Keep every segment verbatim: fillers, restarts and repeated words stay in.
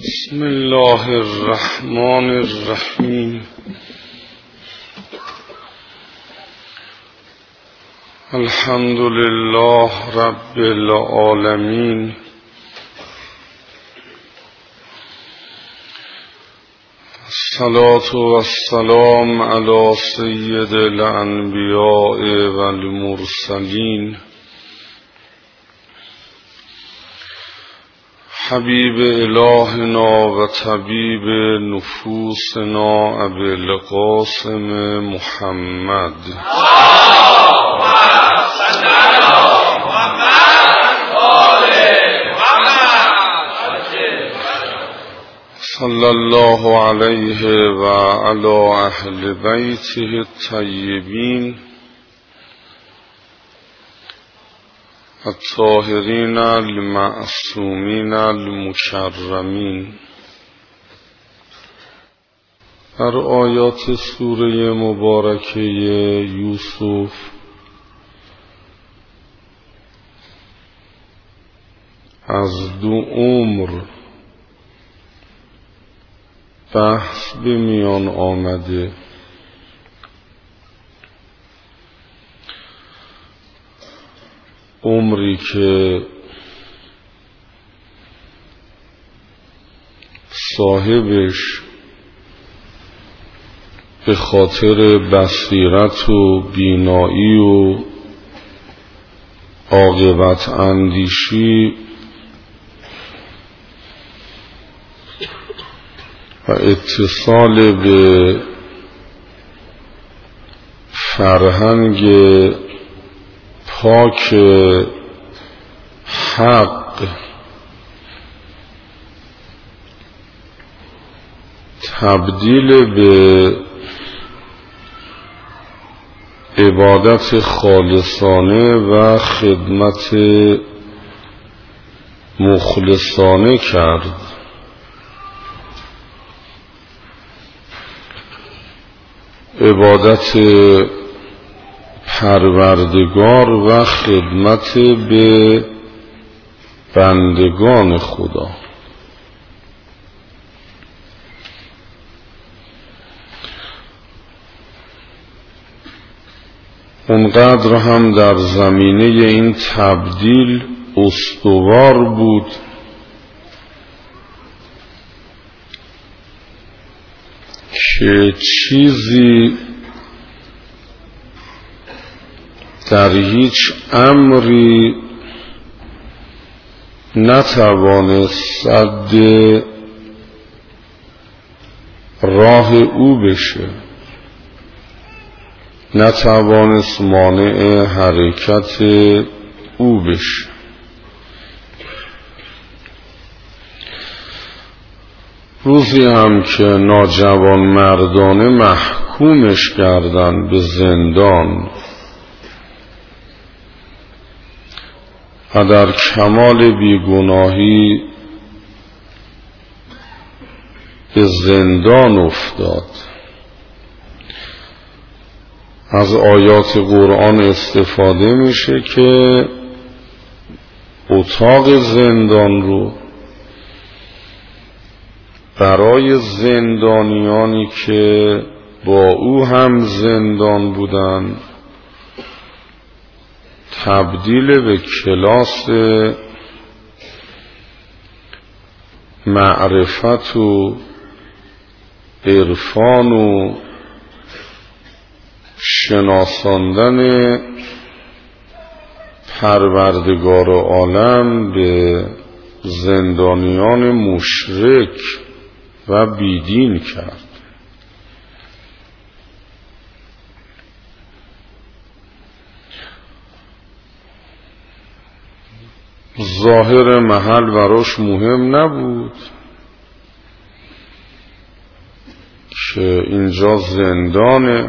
بسم الله الرحمن الرحیم. الحمد لله رب العالمین. الصلاة والسلام علی سید الانبیاء والمرسلین حبیب الهنا و طبیب نفوسنا ابی القاسم محمد صلی الله علیه و علی اهل بیته الطیبین الطاهرین المعصومین المکرمین. در آیات سوره مبارکه یوسف از دو عمر بحث به میان آمده. عمری که صاحبش به خاطر بصیرت و بینایی و عاقبت اندیشی و اتصال به فرهنگ پاک حق تبدیل به عبادت خالصانه و خدمت مخلصانه کرد. عبادت پروردگار و خدمت به بندگان خدا. اونقدر هم در زمینه این تبدیل استوار بود که چیزی در هیچ امری نتوانست سد راه او بشه، نتوانست مانع حرکت او بشه. روزی هم که ناجوان مردانه محکومش کردند به زندان و در کمال بیگناهی به زندان افتاد. از آیات قرآن استفاده میشه که اتاق زندان رو برای زندانیانی که با او هم زندان بودن تبدیل به کلاس معرفت و عرفان و شناساندن پروردگار عالم به زندانیان مشرک و بیدین کرد. ظاهر محل براش مهم نبود که اینجا زندانه،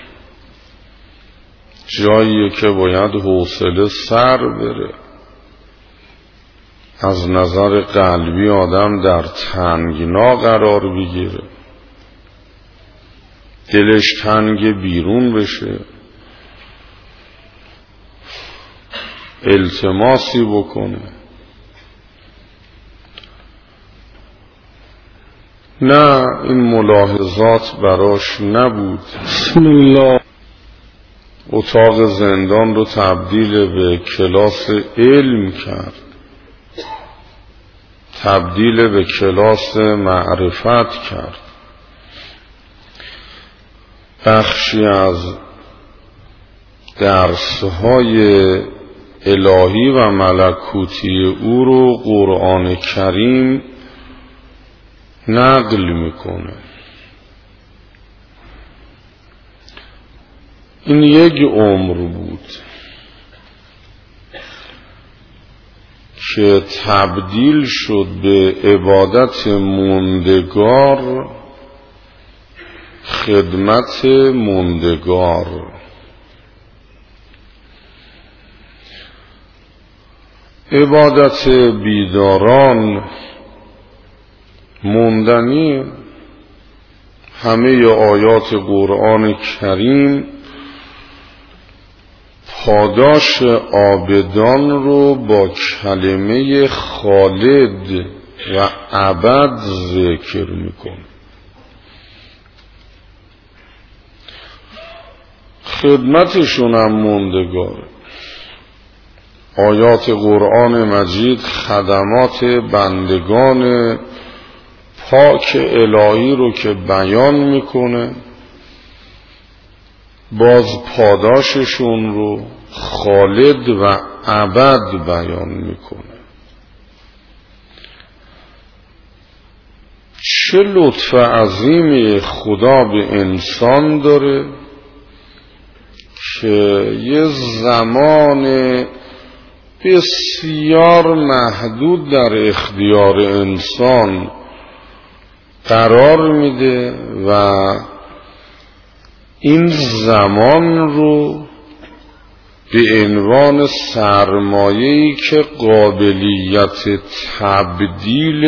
جاییه که باید حوصله سر بره. از نظر قلبی آدم در تنگنا قرار بگیره، دلش تنگ بیرون بشه، التماسی بکنه. نه، این ملاحظات براش نبود. بسم الله. اتاق زندان رو تبدیل به کلاس علم کرد، تبدیل به کلاس معرفت کرد. بخشی از درس‌های الهی و ملکوتی او رو قرآن کریم نقل میکنه. این یک عمر بود که تبدیل شد به عبادت موندگار، خدمت موندگار. عبادت بیداران موندنی. همه آیات قرآن کریم پاداش عابدان رو با کلمه خالد و ابد ذکر میکنه. خدمتشون هم موندگاره. آیات قرآن مجید خدمات بندگان پاک الهی رو که بیان میکنه، باز پاداششون رو خالد و ابد بیان میکنه. چه لطف عظیمی خدا به انسان داره که یه زمان بسیار محدود در اختیار انسان قرار میده و این زمان رو به عنوان سرمایه‌ای که قابلیت تبدیل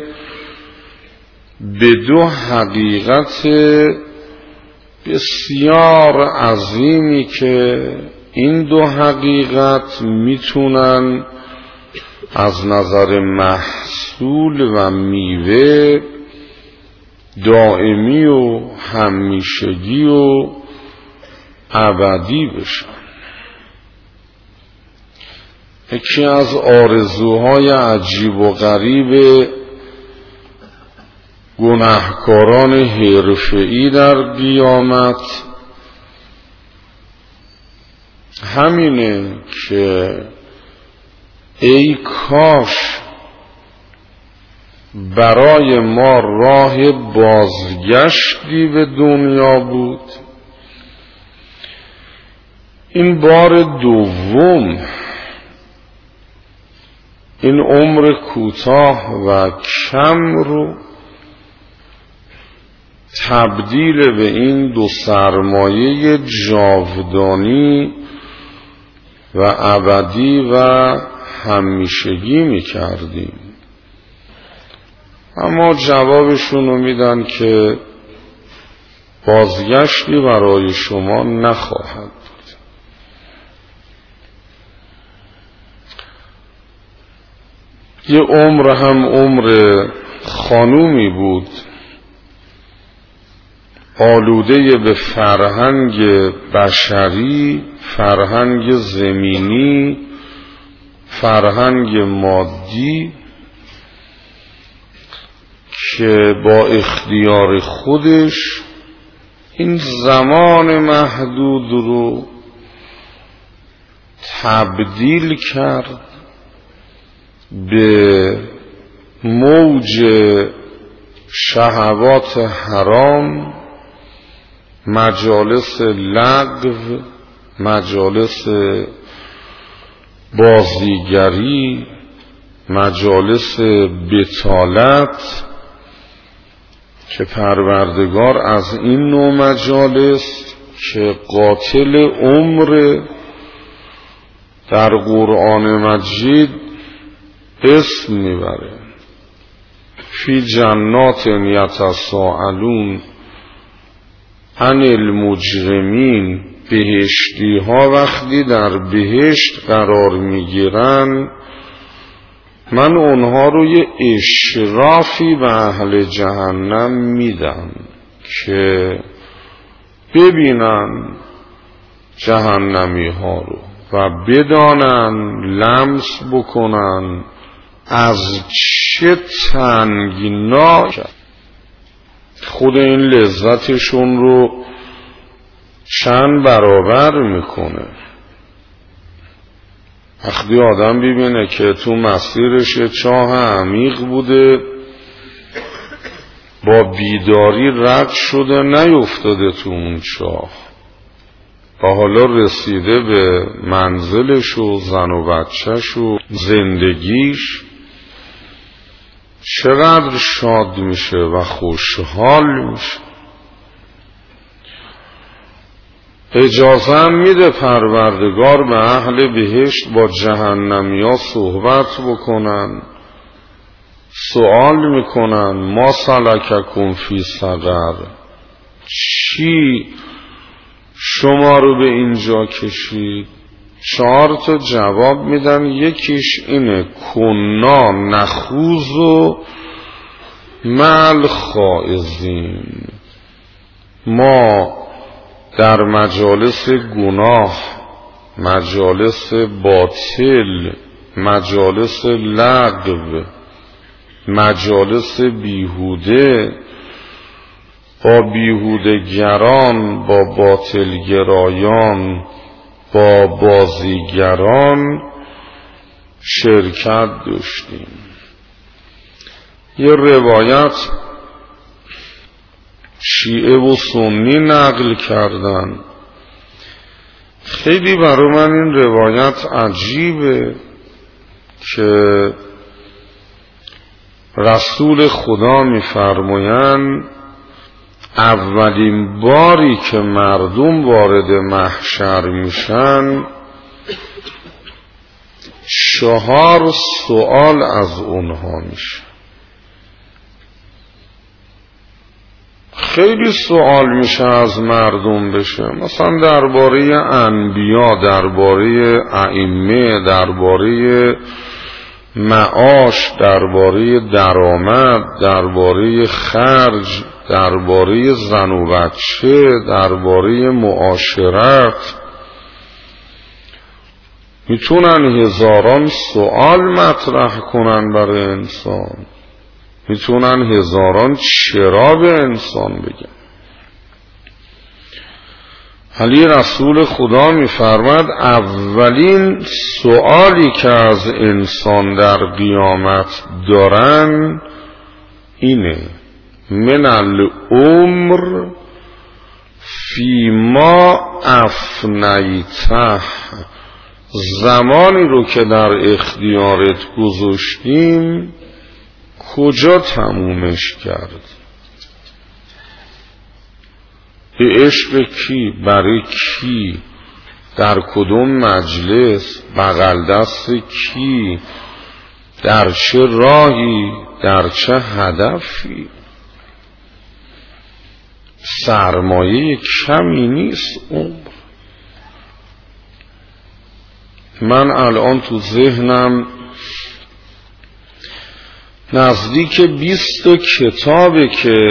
به دو حقیقت بسیار عظیمی که این دو حقیقت میتونن از نظر محصول و میوه دائمی و همیشگی و ابدی بشن. یکی از آرزوهای عجیب و غریب گناهکاران حرفه‌ای در قیامت همینه که ای کاش برای ما راه بازگشتی به دنیا بود. این بار دوم این عمر کوتاه و کم رو تبدیل به این دو سرمایه جاودانی و ابدی و همیشگی می کردیم. اما جوابشون میدن که بازگشتی برای شما نخواهد بود. یه عمر هم عمر خانومی بود آلوده به فرهنگ بشری، فرهنگ زمینی، فرهنگ مادی، که با اختیار خودش این زمان محدود رو تبدیل کرد به موج شهوات حرام، مجالس لغو، مجالس بازیگری، مجالس بطالت، که پروردگار از این نوع مجالس که قاتل عمر در قرآن مجید اسم میبره. فی جنات یتساءلون عن المجرمین، بهشتی ها وقتی در بهشت قرار میگیرن من اونها رو یه اشرافی به اهل جهنم میدم که ببینن جهنمی ها رو و بدانن، لمس بکنن از چه تنگناک خود این لذتشون رو چند برابر میکنه. وقتی آدم ببینه که تو مسیرش چاه عمیق بوده، با بیداری رد شده نیفتاده تو اون چاه و حالا رسیده به منزلش و زن و بچهش و زندگیش، چقدر شاد میشه و خوشحال میشه. اجازه هم میده پروردگار به اهل بهشت با جهنمیا صحبت بکنن، سوال میکنن ما سلککم فی سقر، چی شما رو به اینجا کشید؟ چهار تا جواب میدن. یکیش اینه کنا نخوض و مع الخائضین، ما در مجالس گناه، مجالس باطل، مجالس لغو، مجالس بیهوده با بیهودگران، با باطلگرایان، با بازیگران شرکت داشتیم. یه روایت شیعه و سنی نقل کردن، خیلی برای من این روایت عجیبه که رسول خدا می‌فرمایند اولین باری که مردم وارد محشر میشن چهار سوال از اونها میشه. خیلی سوال میشه از مردم بشه، مثلا درباره انبیا، درباره ائمه، درباره معاش، درباره درآمد، درباره خرج، درباره زن و بچه، درباره معاشرت. میتونن هزاران سوال مطرح کنن برای انسان، میتونن هزاران چرا به انسان بگن. ولی رسول خدا میفرماد اولین سوالی که از انسان در قیامت دارن اینه من العمر فیما افنیته، زمانی رو که در اختیارت گذاشتیم کجا تمومش کرد؟ به عشق کی؟ برای کی؟ در کدوم مجلس؟ بغل دست کی؟ در چه راهی؟ در چه هدفی؟ سرمایه کمی نیست عمر. من الان تو ذهنم نزدیک بیست تا کتابه که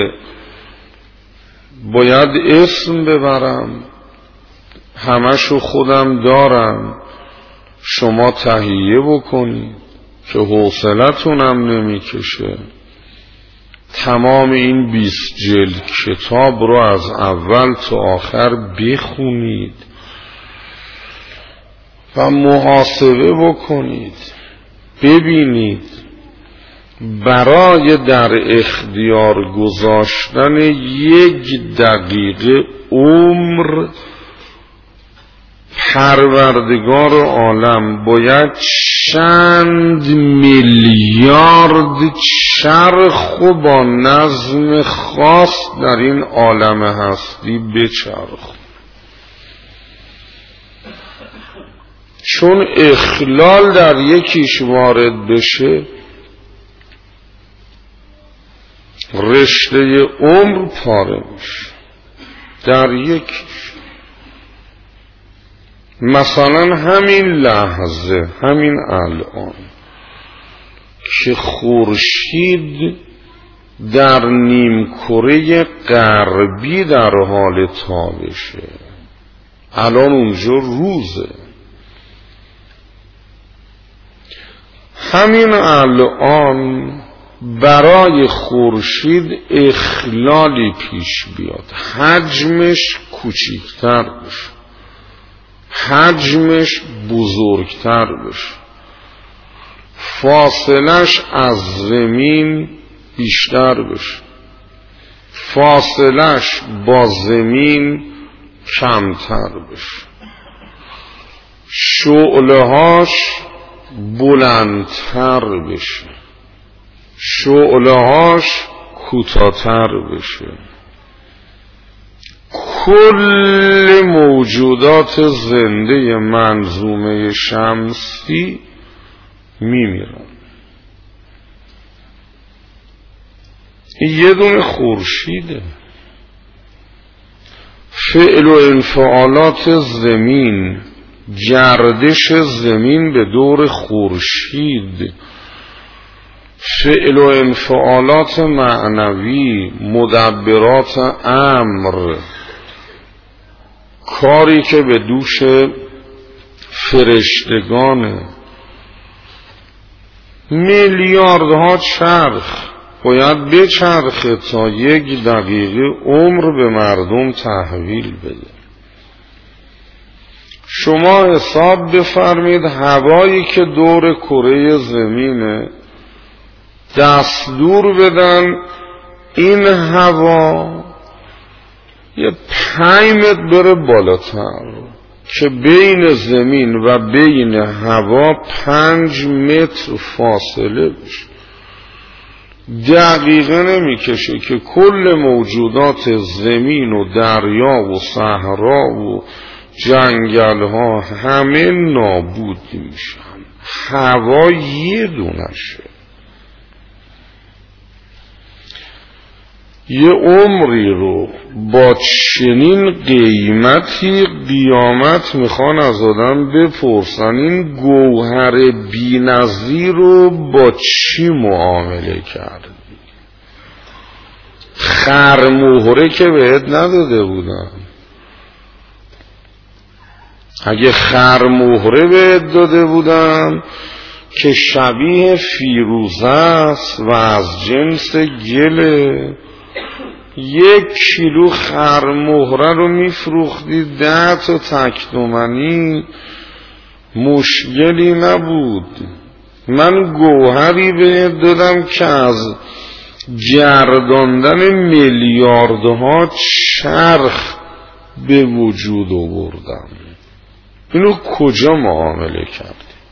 باید اسم ببرم، همشو خودم دارم، شما تهیه بکنید که حوصلتونم نمیکشه. تمام این بیست جلد کتاب رو از اول تا آخر بخونید و محاسبه بکنید، ببینید برای در اختیار گذاشتن یک دقیقه عمر پروردگار عالم باید چند میلیارد چرخ و با نظم خاص در این عالم هستی بچرخ. چون اخلال در یکیش وارد بشه رشته عمر پاره میشه در یکیش. مثلا همین لحظه، همین الان که خورشید در نیمکره غربی در حال تابشه. الان اونجا روزه. همین الان برای خورشید اخلالی پیش بیاد، حجمش کوچکتر بشه، حجمش بزرگتر بشه، فاصلش از زمین بیشتر بشه، فاصلش با زمین کمتر بشه، شعله‌هاش بلندتر بشه، شعله‌هاش کوتاه‌تر بشه. کل موجودات زنده منظومه شمسی میمیرن. یه دونه خورشیده. فعل و انفعالات زمین، گردش زمین به دور خورشید، فعل و انفعالات معنوی، مدبرات امر، کاری که به دوش فرشتگانه، میلیاردها چرخ باید بچرخه تا یک دقیقه عمر به مردم تحویل بده. شما حساب بفرمید هوایی که دور کره زمینه دستور بدن این هوا یه پنج متر بره بالاتر که بین زمین و بین هوا پنج متر فاصله بشه. دقیقه نمیکشه که کل موجودات زمین و دریا و صحرا و جنگل ها همه نابود میشن. هوا یه دونشه. یه عمری رو با چنین قیمتی قیامت میخوان از آدم بپرسن این گوهر بی‌نظیر رو با چی معامله کردی؟ خرمهره که بهت نداده بودن. اگه خرمهره بهت داده بودن که شبیه فیروزه است و از جنس گله، یک کیلو خرمهره رو میفروختی ده تا تکتومنی، مشکلی نبود. من گوهری بهت دادم که از گرداندن میلیاردها چرخ به وجود آوردم. اینو کجا معامله کرد؟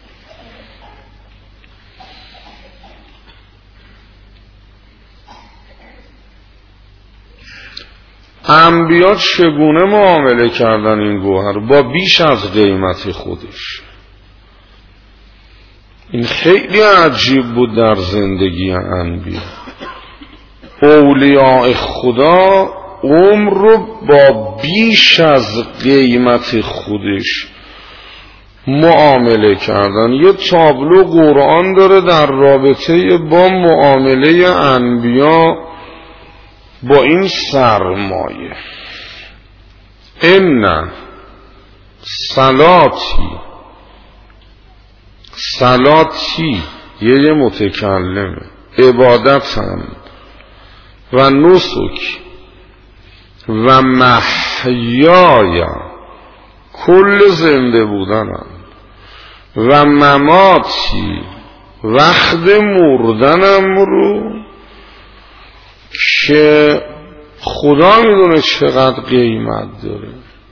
انبیا چگونه معامله کردن این گوهر؟ با بیش از قیمت خودش. این خیلی عجیب بود در زندگی انبیا. اولیاء خدا عمر رو با بیش از قیمت خودش معامله کردن. یه تابلو قرآن داره در رابطه با معامله انبیا با این سرمایه. ان صلاتی صلاتی یه متکلمه، عبادتم و نسک و محیای، کل زنده بودنم، و مماتی، وقت مردنم رو که خدا میدونه چقدر قیمت داره،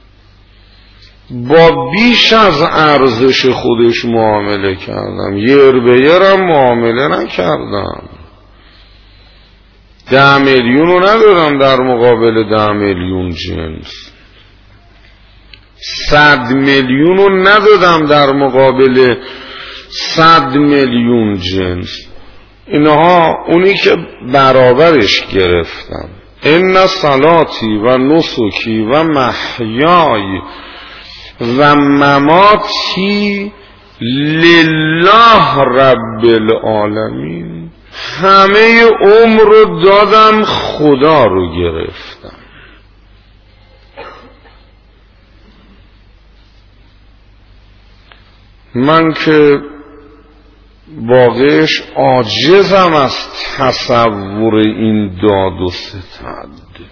با بیش از ارزش خودش معامله کردم. یر به یرم معامله نکردم. ده میلیون رو ندارم در مقابل ده میلیون جنس. صد میلیون رو ندادم در مقابل صد میلیون جنس. اینها اونی که برابرش گرفتم. ان صلاتی و نسکی و محیای و مماتی لله رب العالمین، همه عمر رو دادم خدا رو گرفتم. من که واقعش عاجزم از تصور این داد و ستد،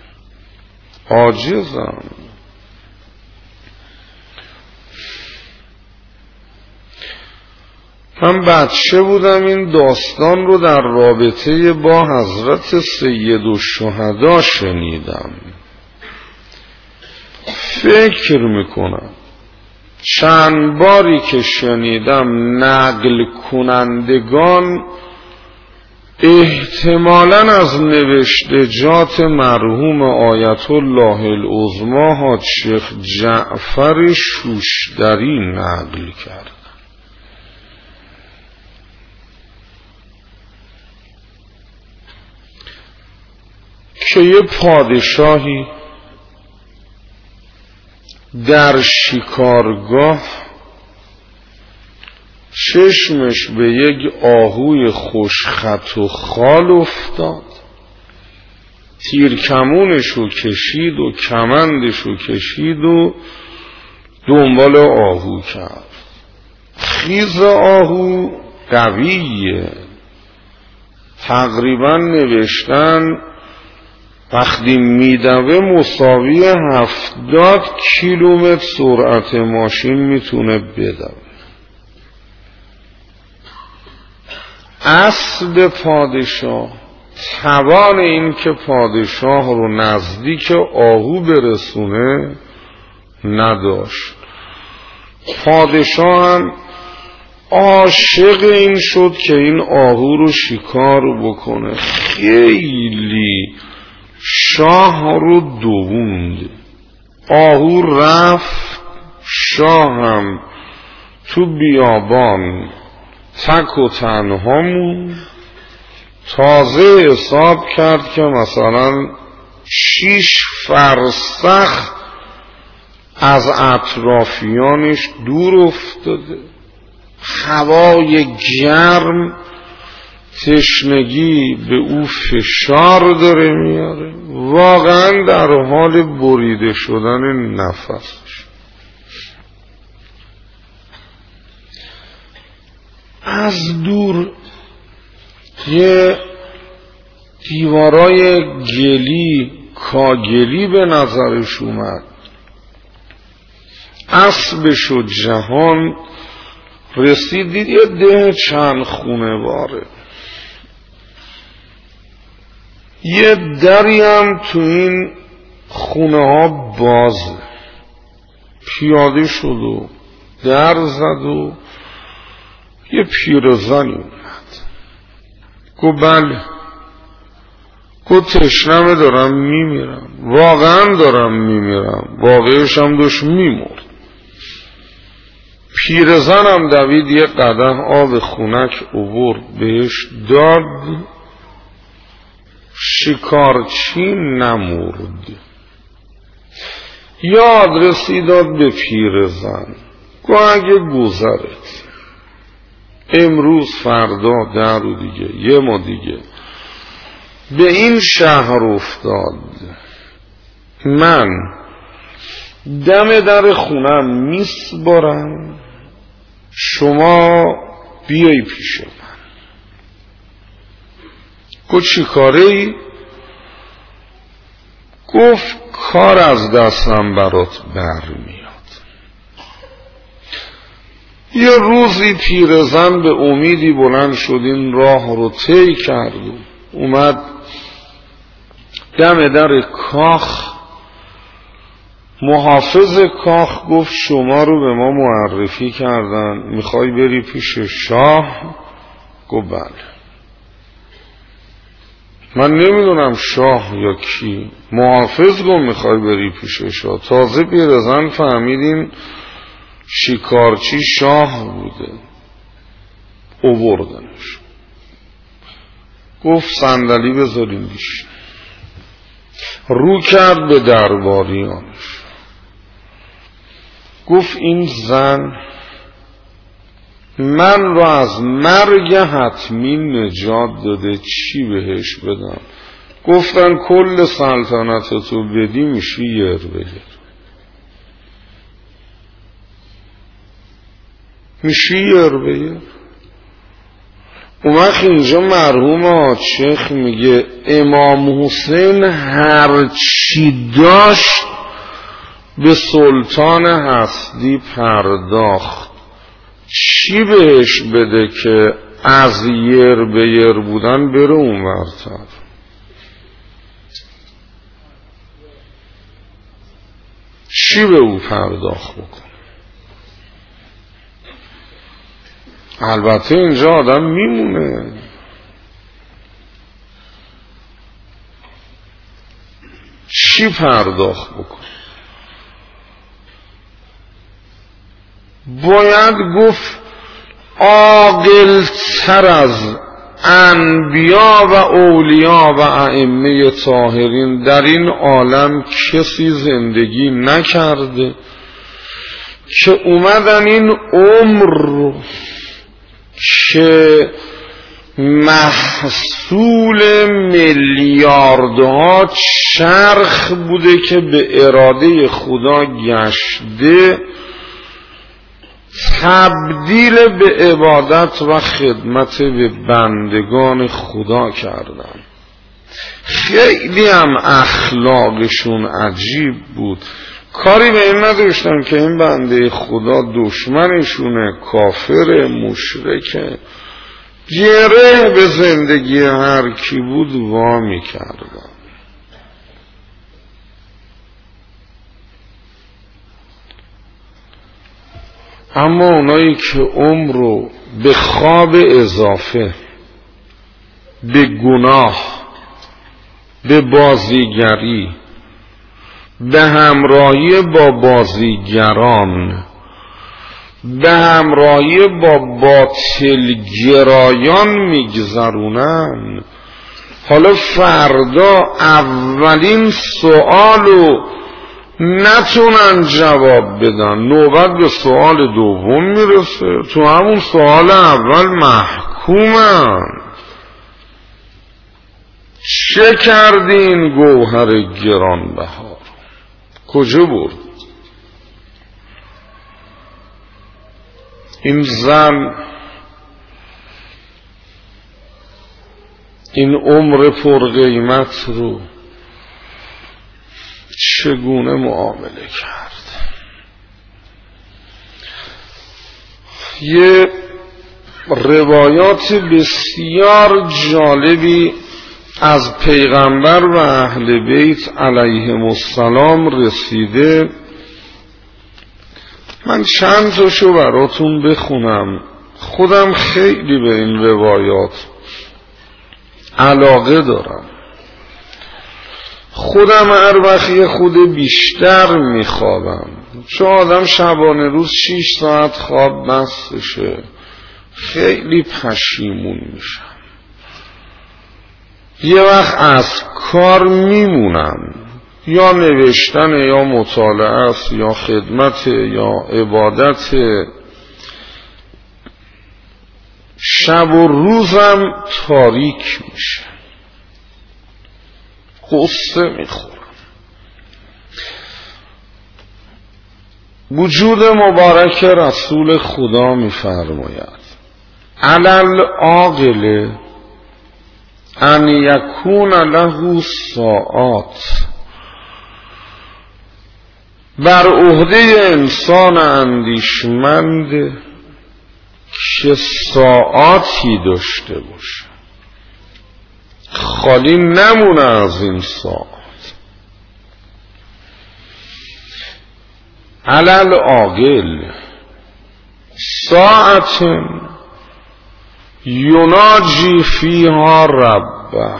عاجزم. من بچه بودم این داستان رو در رابطه با حضرت سید الشهدا شنیدم. فکر میکنم چند باری که شنیدم نقل کنندگان احتمالاً از نوشتجات مرحوم آیت الله العظمی حاج شیخ جعفر شوشتری نقل کردن. که یه پادشاهی در شکارگاه چشمش به یک آهوی خوشخط و خال افتاد، تیرکمونشو کشید و کمندشو کشید و دنبال آهو کرد. خیز آهو قویه، تقریبا نوشتن وقتی میدوه مساوی هفتاد کیلومتر سرعت ماشین میتونه بدوه. اسب پادشاه توان این که پادشاه رو نزدیک آهو برسونه نداشت. پادشاه هم عاشق این شد که این آهو رو شکار بکنه. خیلی شاه رو دووند. آهو رفت، شاه هم تو بیابان تک و تنها موند. تازه حساب کرد که مثلا شیش فرسخ از اطرافیانش دور افتاده، هوای گرم، تشنگی به او فشار داره میاره، واقعا در حال بریده شدن نفسش. از دور یه دیوارای گلی کاگلی به نظرش اومد. اسبش و جهان رسیدید یه ده چند خونه واره، یه دری هم تو این خونه ها بازه. پیاده شد و در زد و یه پیرزنی اومد. گو بله. گو تشنمه دارم میمیرم، واقعا دارم میمیرم، واقعش هم داشت میمرد. پیرزنم دوید یه قدح آب خونک اوورد بهش داد، شکارچی نمورد. یاد رسیداد به پیرزن. گو اگه گذرت امروز فردا در و دیگه یه ما دیگه به این شهر افتاد، من دم در خونم میسپارم، شما بیایی پیش من. گفت چی کاره ای؟ گفت کار از دستم برات برمیاد. یه روزی پیرزن به امیدی بلند شد، این راه رو طی کرد و اومد دم در کاخ. محافظ کاخ گفت شما رو به ما معرفی کردن، میخوای بری پیش شاه؟ گفت بله. من نمیدونم شاه یا کی. محافظ گفت میخوای بری پیش شاه. تازه پیرزن فهمیدین شکارچی شاه بوده، اووردنش. گفت صندلی بذارین بیش. رو کرد به درباریانش، گفت این زن من رو از مرگ حتمی نجات داده، چی بهش بدم؟ گفتن کل سلطنتتو بدی میشی یر بگر، میشی یر بگر. اون وقت اینجا مرحوم آچخ میگه امام حسین هر چی داشت به سلطان هستی پرداخت. چی بهش بده که از یر به یر بودن بره اون ورتر؟ چی به او پرداخت بکن؟ البته اینجا آدم میمونه، چی پرداخت بکن؟ باید گفت عاقل تر از انبیا و اولیا و ائمه طاهرین در این عالم کسی زندگی نکرده که اومدن این عمر رو که محصول میلیاردها چرخ بوده که به اراده خدا گشته، تبدیل به عبادت و خدمت به بندگان خدا کردن. خیلی هم اخلاقشون عجیب بود، کاری به این نداشتن که این بنده خدا دشمنشونه، کافر، مشرکه، گره به زندگی هر کی بود وا می‌کردن. اما اونایی که عمر رو به خواب اضافه، به گناه، به بازیگری، به همراهی با بازیگران، به همراهی با باطلگرایان میگذرونن، حالا فردا اولین سوالو نتونن جواب بدن، نوبت به سوال دوم میرسه، تو همون سوال اول محکومن. چه کردین گوهر گرانبها؟ کجا برد؟ این زن این عمر پرقیمت رو چگونه معامله کرد؟ یه روایات بسیار جالبی از پیغمبر و اهل بیت علیهم السلام رسیده. من چند تاشو براتون بخونم. خودم خیلی به این روایات علاقه دارم. خودم هر وقتی خود بیشتر میخوابم، چون آدم شبانه روز شیش ساعت خواب بستشه، خیلی پشیمون میشم. یه وقت از کار میمونم، یا نوشتن یا مطالعه است یا خدمت یا عبادت. شب و روزم تاریک میشه، قصه میخورم. وجود مبارک رسول خدا میفرماید علل عاقل ان یکون له ساعات، بر عهده انسان اندیشمند که ساعاتی داشته باشه، خالی نمونه از این ساعت. علل عاقل ساعت یناجی فیها ربه،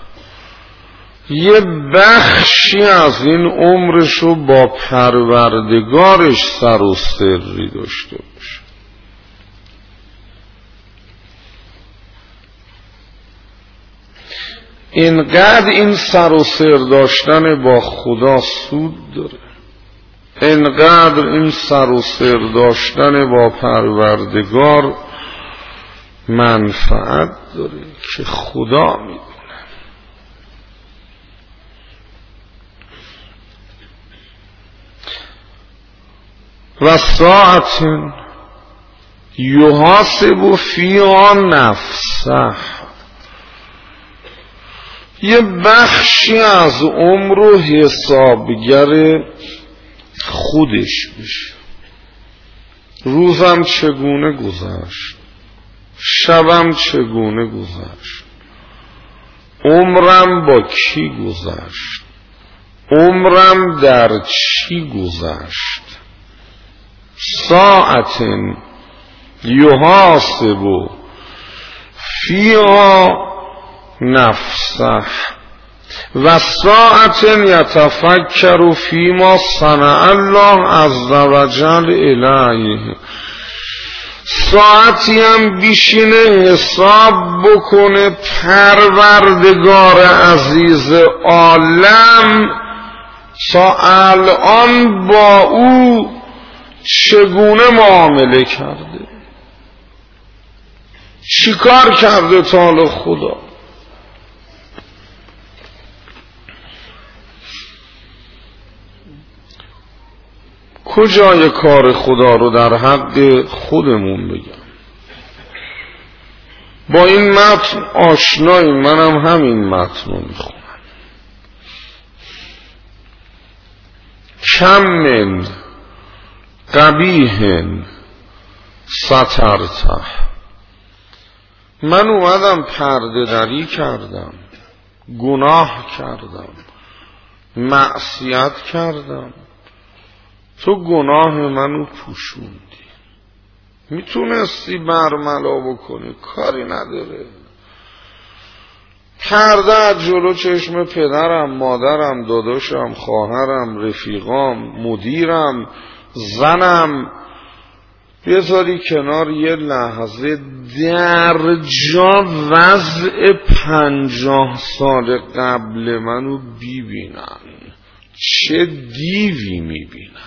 یه بخشی از این عمرشو با پروردگارش سر و سری داشته باشه. اینقدر این سر و سر داشتن با خدا سود داره، اینقدر این سر و سر داشتن با پروردگار منفعت داره که خدا میدونه. و ساعت یحاسب فیها نفسه، یه بخشی از عمر رو حسابگر خودش بشه. روزم چگونه گذشت، شبم چگونه گذشت، عمرم با کی گذشت، عمرم در چی گذشت. ساعت یحاسب فیها نفسه و ساعت یتفکر فیما صنع الله عز وجل الیه، ساعتی هم بیشینه حساب بکنه پروردگار عزیز عالم تا الان با او چگونه معامله کرده، چیکار کرده تا حالا خدا. کجای کار خدا رو در حق خودمون بگم؟ با این متن آشنایی، منم همین متن رو میخونم. کم من قبیح سترته، من اومدم پرده دری کردم، گناه کردم، معصیت کردم، تو گناه منو پوشوندی. میتونستی برملا بکنی، کاری نداره. پرده از جلو چشم پدرم، مادرم، داداشم، خواهرم، رفیقام، مدیرم، زنم بذاری کنار، یه لحظه در جا وضع پنجاه سال قبل منو ببینن، چه دیوی میبینن،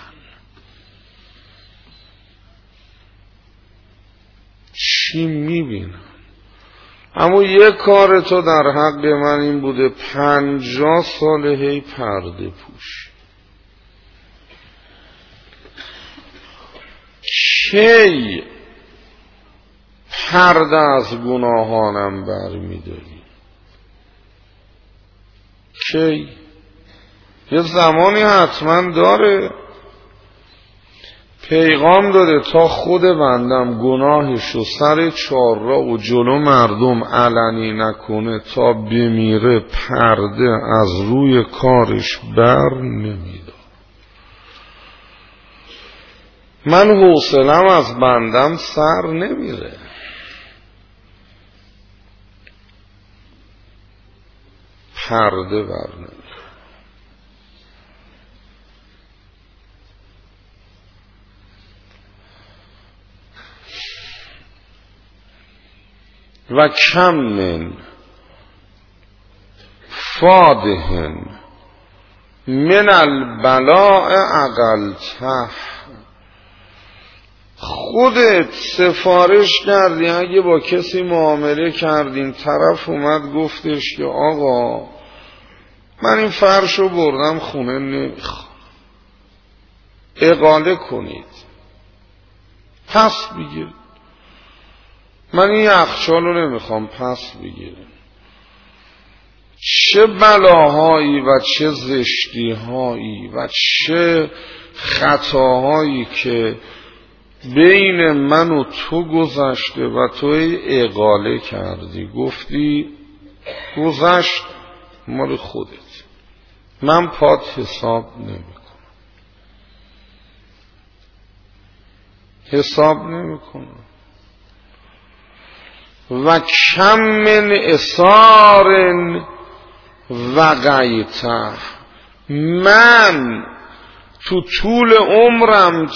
چی میبینن. اما یه کار تو در حق من این بوده پنجاه سال هی پرده پوش. کی پرده از گناهانم بر میداری؟ کی؟ یه زمانی حتما داره، پیغام داده تا خود بندم گناهشو سر چهارراه و جلو مردم علنی نکنه تا بمیره پرده از روی کارش بر نمیده. من حوصلم از بندم سر نمیره. پرده بر نمیره. و کم من فادهن من البلاء اقلته، خودت سفارش کردی اگه با کسی معامله کردین، طرف اومد گفتش که آقا من این فرشو بردم خونه نمیخوام، اقاله کنید، پس بگیر، من این یخچال رو نمیخوام، پس بگیرم. چه بلاهایی و چه زشتیهایی و چه خطاهایی که بین من و تو گذشته و تو اقاله کردی، گفتی گذشت مال خودت، من پات حساب نمی کنم، حساب نمی کنم. و کم من اثار وقیته، من تو طول عمرم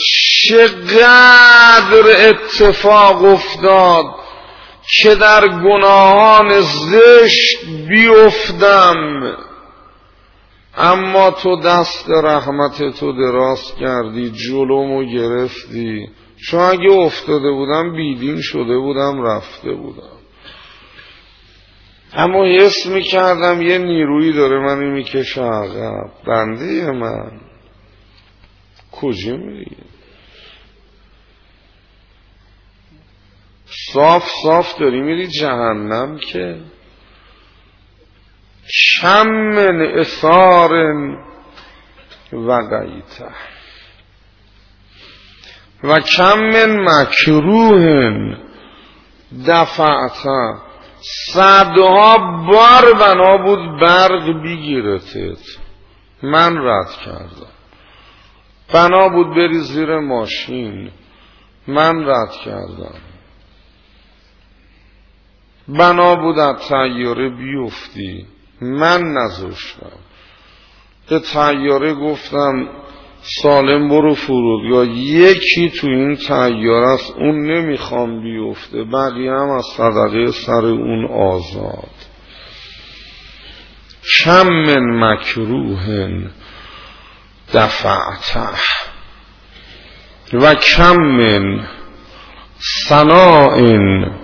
چقدر اتفاق افتاد که در گناهان زشت بیفتم، اما تو دست رحمت تو دراز کردی، جلومو گرفتی، چون اگه افتاده بودم بیدین شده بودم رفته بودم، اما حس میکردم یه نیرویی داره منو میکشه عقب. بنده من کجا میری؟ صاف صاف داری میری جهنم. که کم من اثار وقیته و کم من مکروه دفعته. صدها بار بنا بود برق بگیرتت، من رد کردم. بنا بود بری زیر ماشین، من رد کردم. بنا بود از طیاره بیفتی، من نذاشتم. به طیاره گفتم سالم برو فرودگاه، یکی تو این طیاره است اون نمیخوام بیفته، بقیه هم از صدقه سر اون آزاد. کم من مکروه دفعته و کم من ثناء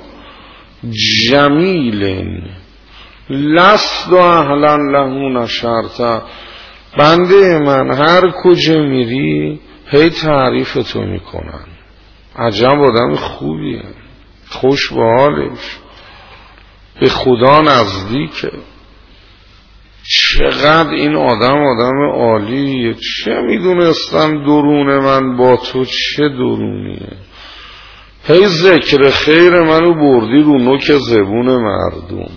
جمیل لست اهلا له نشرته. بنده من هر کجا میری هی تعریف تو میکنن. عجب آدم خوبیه، خوش به حالش، به خدا نزدیکه. چقدر این آدم آدم عالیه. چه میدونستم درون من با تو چه درونیه. هی ذکر خیر منو بردی رو نوک زبون مردم.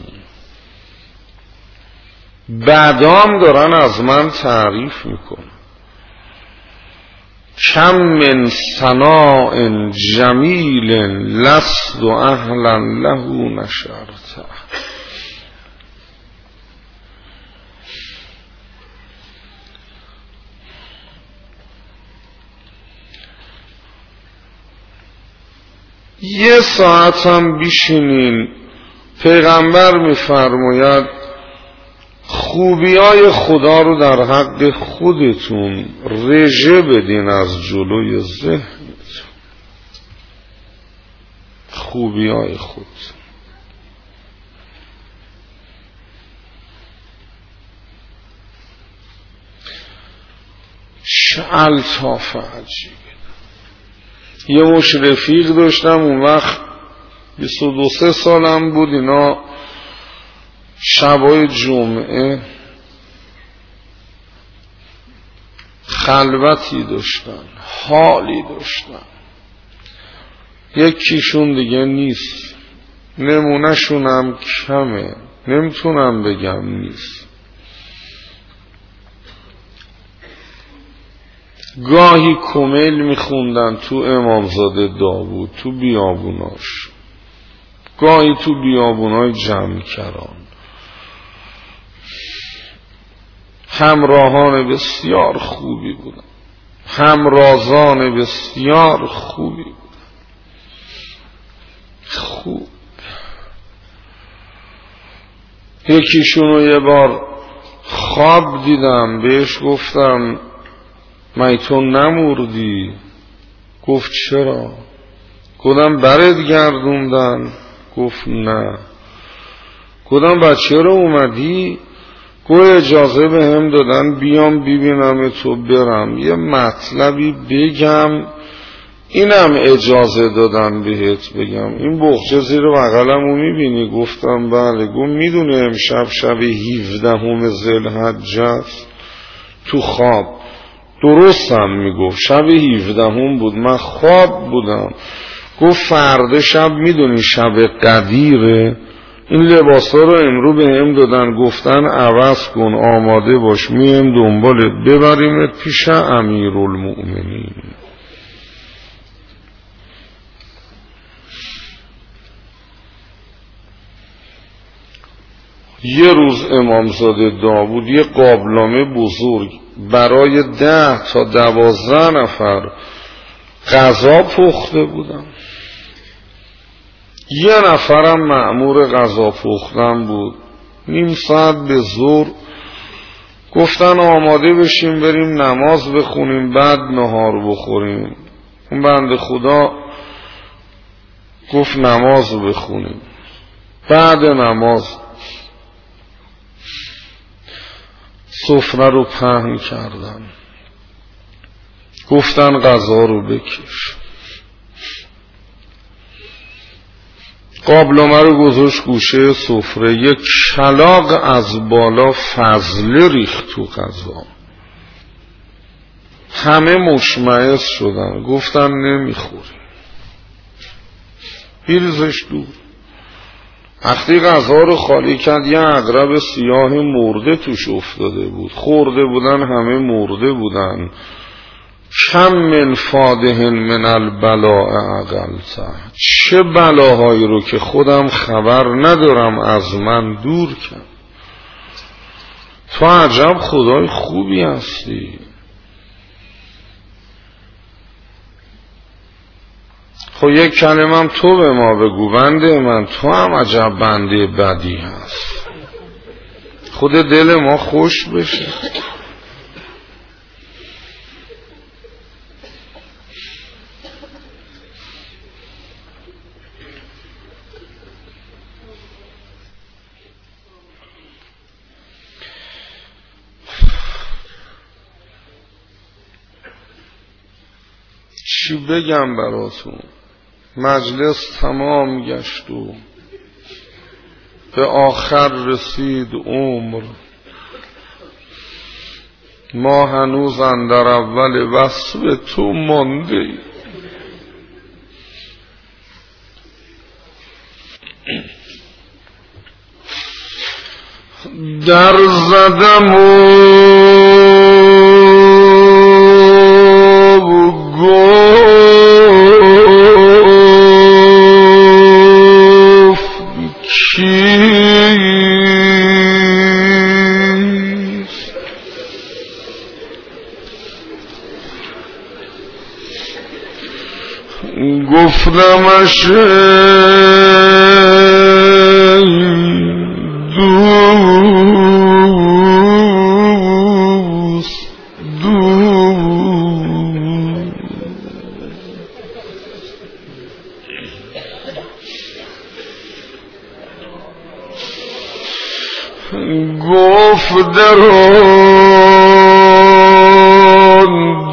بعدام دارن از من تعریف میکنن. کم من ثناء جمیل لست اهلا له نشرته. یه ساعت هم بیشینین، پیغمبر میفرماید خوبیای خدا رو در حق خودتون رژه بدین از جلوی ذهنتون. خوبیای خود. چه الطاف عجیبه. یه مش رفیق داشتم اون وقت بیست و دو سه سالم بود. اینا شبای جمعه خلوتی داشتن، حالی داشتن. یکیشون دیگه نیست، نمونه شونم کمه، نمیتونم بگم نیست. گاهی کمیل میخوندن تو امامزاده داوود، تو بیابوناش، گاهی تو بیابونای جمعکران. همراهان بسیار خوبی بودن، همرازان بسیار خوبی بودن. خوب. یکیشونو یه بار خواب دیدم، بهش گفتم میتون نموردی؟ گفت چرا؟ گفتم برت گردوندن؟ گفت نه. گفتم بچه رو اومدی؟ گفت اجازه به هم دادن بیام ببینم تو برم یه مطلبی بگم، اینم اجازه دادن بهت بگم. این بخچه زیر بغلمو میبینی؟ گفتم بله. گفت میدونه امشب شب هفدهم ذوالحجه است؟ تو خواب. درستم میگفت، شب هفدهم بود، من خواب بودم. گفت فردا شب میدونی شب قدیره؟ این لباسا رو امرو به هم دادن، گفتن عوض کن، آماده باش، میم دنبالت ببریمت پیش امیرالمؤمنین. یه روز امامزاده داوود یه قابلمه بزرگ برای ده تا دوازده نفر غذا پخته بودم. یه نفرم مأمور غذا پختن بود. نیم ساعت به زور گفتن آماده بشیم بریم نماز بخونیم بعد نهار بخوریم. اون بنده خدا گفت نماز رو بخونیم. بعد نماز سفره رو پهن کردن، گفتن غذا رو بکش. قابلمه رو گذاشت گوشه سفره، یک کلاغ از بالا فضله ریخت تو غذا. همه مشمئز شدن، گفتن نمیخوریم، بیرزش دور. وقتی غذا رو خالی کرد یه عقرب سیاه مرده توش افتاده بود، خورده بودن همه مرده بودن. کم من فادهن من البلاء عقلته، چه بلاهایی رو که خودم خبر ندارم از من دور کرد. تو عجب خدای خوبی هستی. خب یک کلمم تو به ما بگو بنده من، تو هم عجب بنده بدی هست، خود دل ما خوش بشه. چی بگم براتون؟ مجلس تمام گشت و به آخر رسید عمر، ما هنوز اندر اول وصف تو مانده ای. در زدم و گفتمش دوست دوست، گفت در آن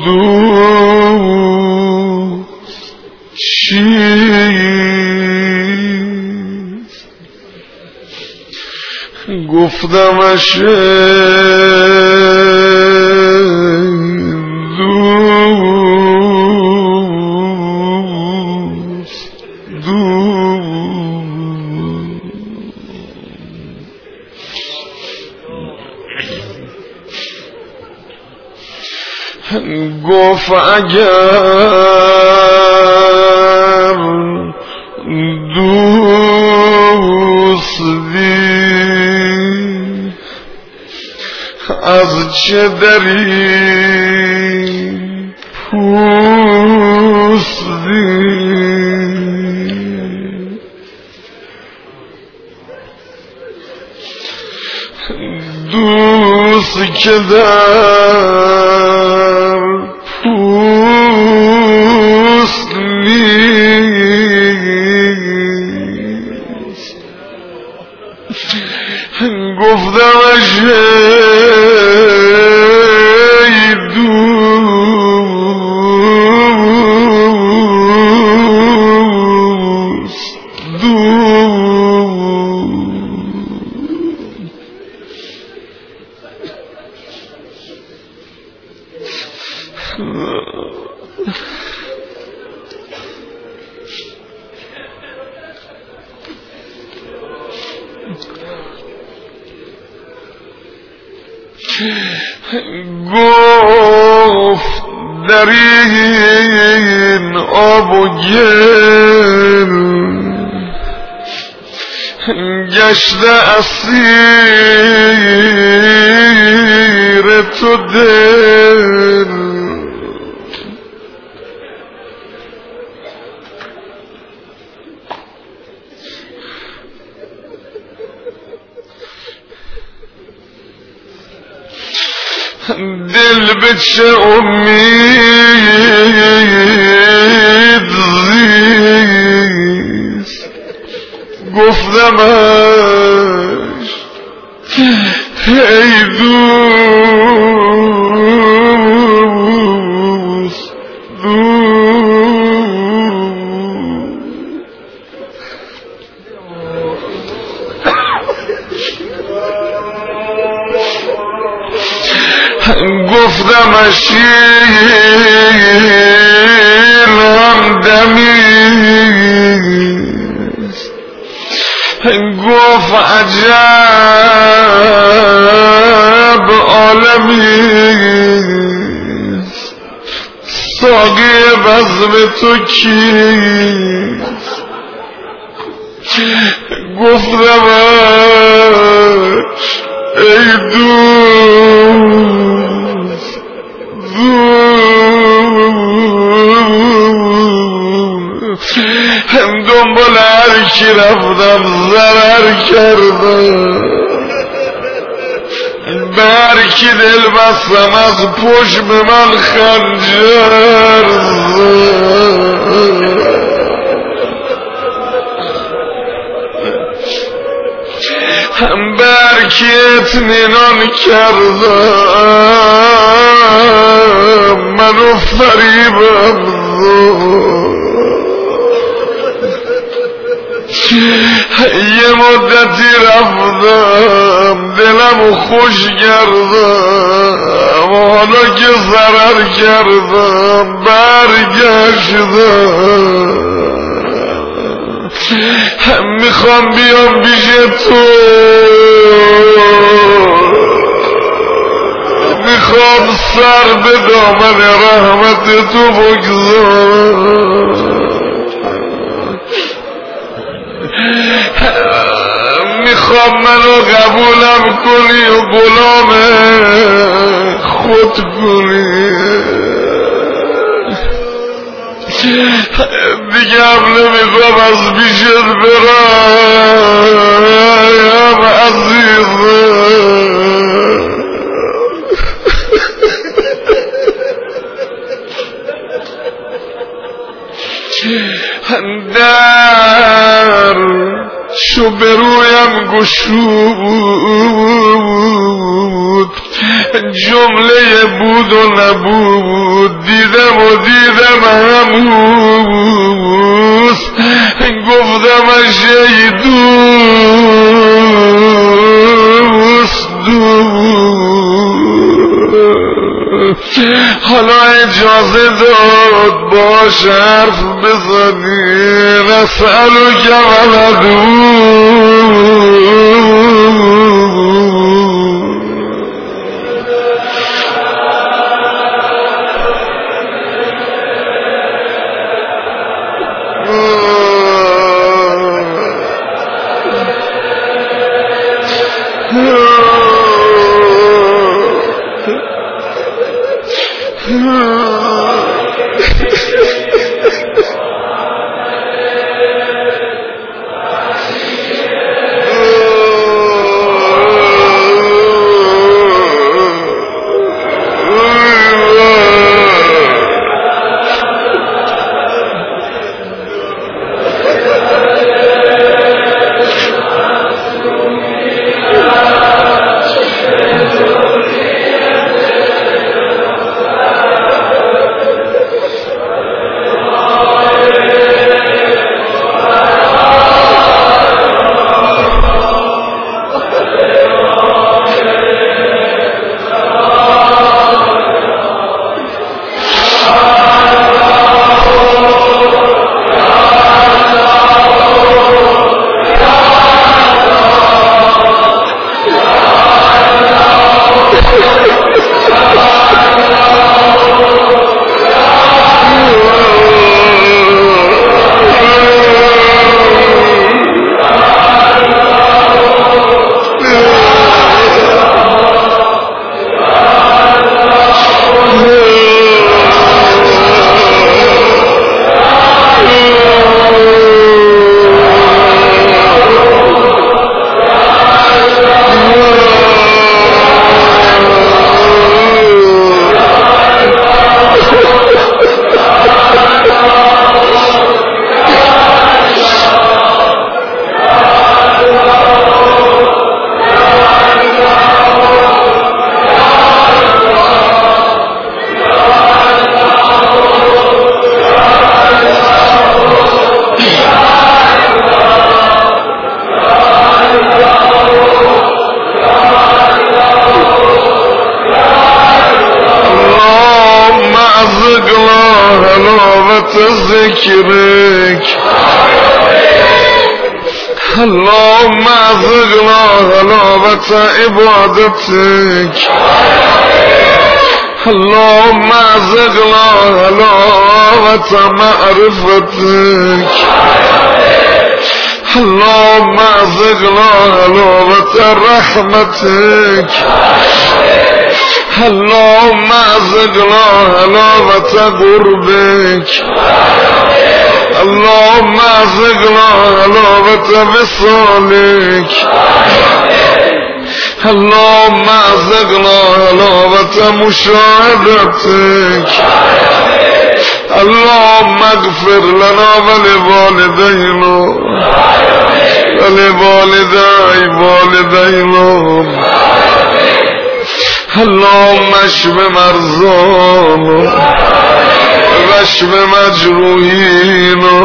دوست چیست؟ گفتمش دوست دوست. گفت اگر دوستی از چه دری پوستی، دوست که در پوست نیست، گفتم ای دوست گفت در این آب و گل گشته اسیر تو دل، دل به چه امید گفتمش ای دوست گفتمش این همدمیست گفت عجب عالمیست ساقی بزم تو کیست گفتمش ای دوست دوست دنبال هر کی رفتم ضرر کردم به هر کی دل بستم از پشت به من خنجر زد هم بر کی اطمینان کردم منو فریبم یه مدتی رفتم دلمو خوش کردم حالا که ضرر کردم برگشتم میخوام بیام پیش تو میخوام سر به دامن رحمت تو بگذارم میخوام منو قبولم کنی و غلام خود کنی دیگه هم نمیخوام از پیشت برم عزیزم در شو برویم گشود جمله بود و نبود دیدم و دیدم هموز گفتم ای دوست دوست حالا اجازه داد باش حرف بزنی نسألو که ولدو ذكرك اللهم ارزقنا حلاوة عبادتك اللهم ارزقنا حلاوة معرفتك اللهم ارزقنا حلاوة رحمتك اللهم ارزقنا حلاوة قربك اللهم ارزقنا حلاوة وصالك اللهم ارزقنا حلاوة مشاهدتك اللهم اغفر لنا ولوالدينا ولوالدي والدينا اللهم اشف مرضانا واشف مجروحینا.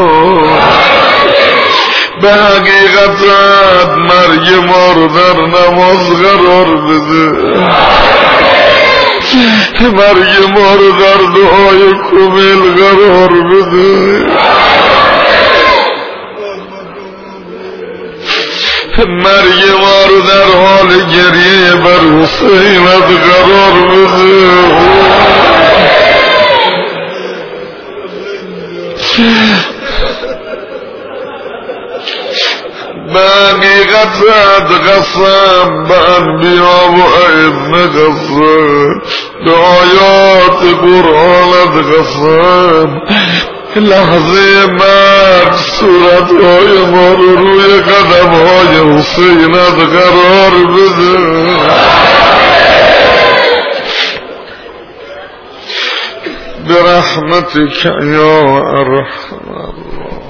به حقیقت مرگ ما رو در نماز قرار بده مرگ ما رو در دعای کمیل قرار بده مرگ ما رو در حال گریه بر حسینت قرار بده به حقیقت قسم به انبیا و ائمه قسم به آیات قرآنت قسم لحظه مرگ صورتهای ما رو روی قدمهای حسینت قرار بده برحمتك یا ارحم